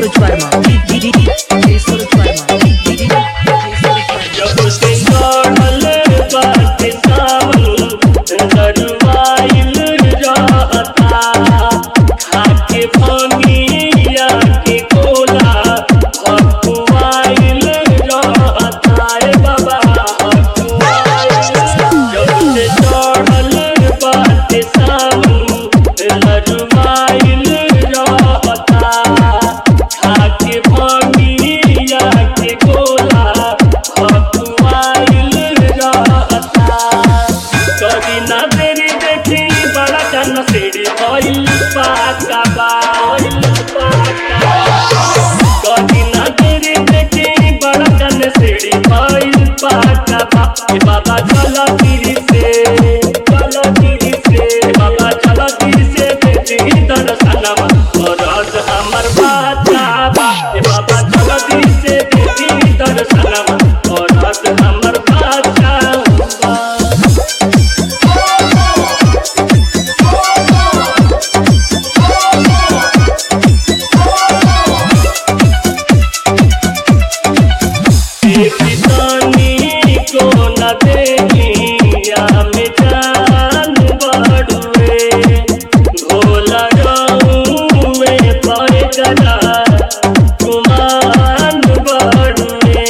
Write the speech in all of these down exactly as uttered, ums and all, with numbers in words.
Suraj Verma, D D D J Suraj Verma, D D D J Suraj Verma. जब से चढ़ल बाटे सावन दरवाइल रहता, खाके भंगिया के गोला हकुआइल रहता। ए बाबा हकुआइल। जब से चढ़ल बाटे सावन दरवाइल रहता, खाके भंगिया के गोला हकुआइल रहता। कभी ना देरी देखी बड़ा जन सीढ़ी भइल पाका बाइल पाका। कभी ना देरी देखी बड़ा जन सीढ़ी भइल पाका बा। ए बाबा चला गिरी से चला गिरी से बाबा चला गिरी से बेटी दर्शनमा मरद हमर बाचा बा। ए बाबा चला गिरी से बेटी दर्शनमा मरद हमर बाचा बा। किसानी को न देनिया में जान बड़ुए, भोला रहुए पर करा गुमान बड़ुए।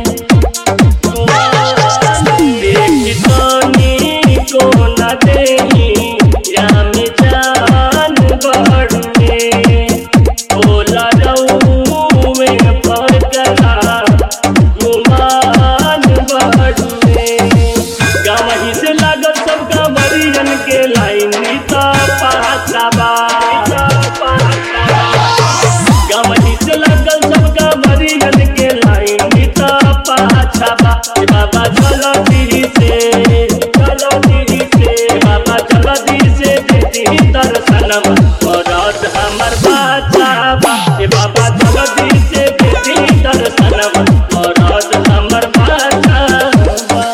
किसानी को न देनिया में जान बड़ुए, भोला रहुए पर करा गुमान बड़ुए। गावही से लागत सब कांवरियन के लाइन नीता पाचा बा। गावही से लागत सब कांवरियन के लाइन नीता पाचा बा। ए बाबा चला गिरी से चला गिरी से बाबा चला गिरी से बेटी दर्शनमा मरद हमर बाचा बा। ए बाबा चला गिरी से बेटी दर्शनमा मरद हमर बाचा बा।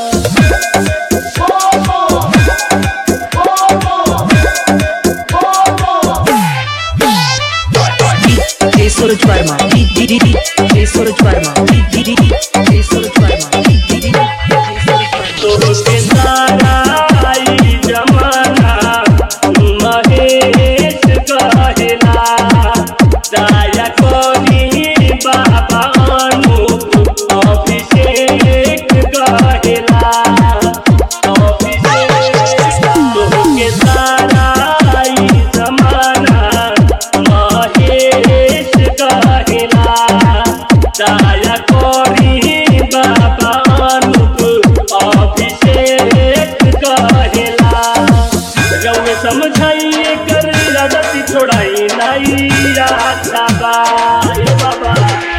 J Suraj Verma, D D D J Suraj Verma, D D D J Suraj Verma, D D D J Suraj Verma. तो के सारा ई जमाना महेश कहेला, दया करी बाबा अनूप अभिषेक कहेला अभिषेक। तो के सारा ई जमाना महेश कहेला, दया करी बाबा अनूप अभिषेक कहेला। रउए समझाइए कर राजती छोड़ाई नहीं राता बा। ए बाबा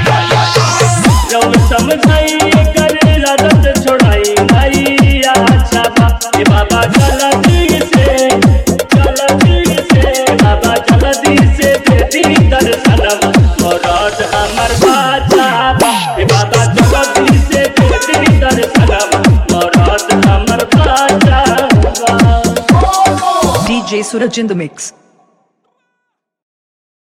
रउए समझाइए कर राजत छोड़ाई नहीं अच्छा बा। ए बाबा चला दी से चला दी से बाबा चला दी से बेटी दर्शनमा मरद हमर बाचा बा। ए बाबा चला दी से बेटी दर्शनमा मरद हमर बाचा बा। D J Suraj in the mix.